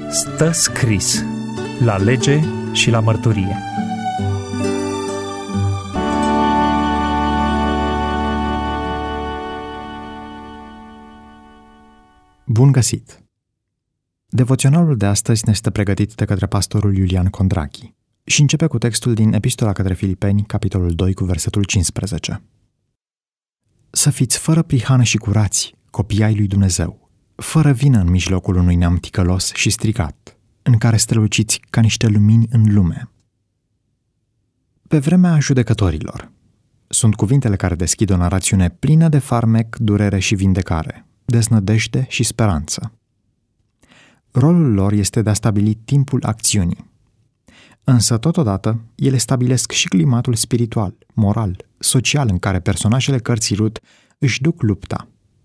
Stă scris la lege și la mărturie. Bun găsit! Devoționalul de astăzi ne este pregătit de către pastorul Iulian Condrachi și începe cu textul din Epistola către Filipeni, capitolul 2, cu versetul 15. Să fiți fără prihană și curați, copii ai lui Dumnezeu, fără vină în mijlocul unui neam ticălos și stricat, în care străluciți ca niște lumini în lume. Pe vremea judecătorilor. Sunt cuvintele care deschid o narațiune plină de farmec, durere și vindecare, deznădejde și speranță. Rolul lor este de a stabili timpul acțiunii. Însă, totodată, ele stabilesc și climatul spiritual, moral, social în care personajele cărții Rut își duc lupta.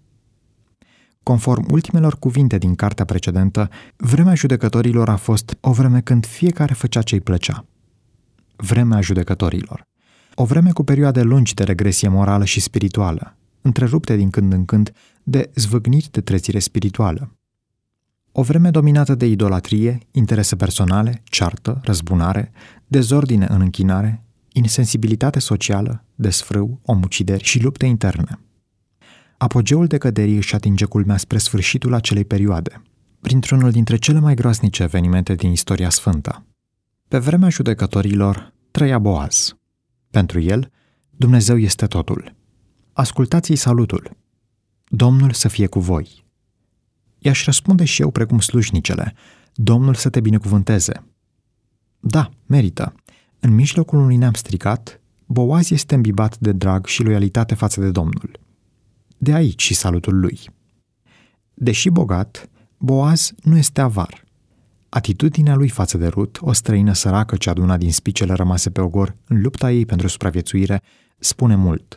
Conform ultimelor cuvinte din cartea precedentă, vremea judecătorilor a fost o vreme când fiecare făcea ce-i plăcea. Vremea judecătorilor. O vreme cu perioade lungi de regresie morală și spirituală, întrerupte din când în când de zvâgniri de trezire spirituală. O vreme dominată de idolatrie, interese personale, ceartă, răzbunare, dezordine în închinare, insensibilitate socială, desfrâu, omucideri și lupte interne. Apogeul decăderii își atinge culmea spre sfârșitul acelei perioade, printr-unul dintre cele mai groaznice evenimente din istoria sfântă. Pe vremea judecătorilor trăia Boaz. Pentru el, Dumnezeu este totul. Ascultați-i salutul. Domnul să fie cu voi. I-aș răspunde și eu precum slujnicele, Domnul să te binecuvânteze. Da, merită. În mijlocul unui neam stricat, Boaz este îmbibat de drag și loialitate față de Domnul. De aici și salutul lui. Deși bogat, Boaz nu este avar. Atitudinea lui față de Rut, o străină săracă ce aduna din spicele rămase pe ogor în lupta ei pentru supraviețuire, spune mult.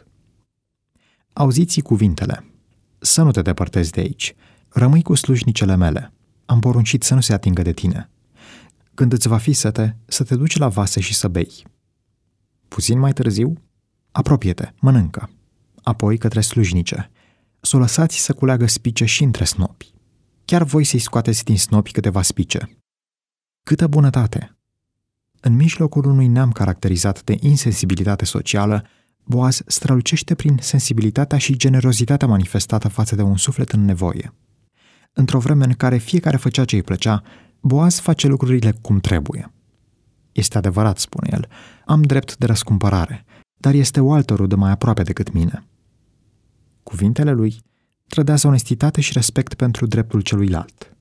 Auziți cuvintele. Să nu te depărtezi de aici. Rămâi cu slujnicele mele. Am poruncit să nu se atingă de tine. Când îți va fi sete, să te duci la vase și să bei. Puțin mai târziu, apropie-te, mănâncă. Apoi către slujnice. Să o lăsați să culeagă spice și între snopi. Chiar voi să-i scoateți din snopi câteva spice. Câtă bunătate! În mijlocul unui neam caracterizat de insensibilitate socială, Boaz strălucește prin sensibilitatea și generozitatea manifestată față de un suflet în nevoie. Într-o vreme în care fiecare făcea ce îi plăcea, Boaz face lucrurile cum trebuie. Este adevărat, spune el, am drept de răscumpărare, dar este o altă rudă mai aproape decât mine. Cuvintele lui trădează onestitate și respect pentru dreptul celuilalt.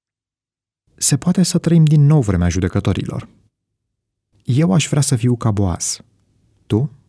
Se poate să trăim din nou vremea judecătorilor. Eu aș vrea să fiu ca Boaz. Tu?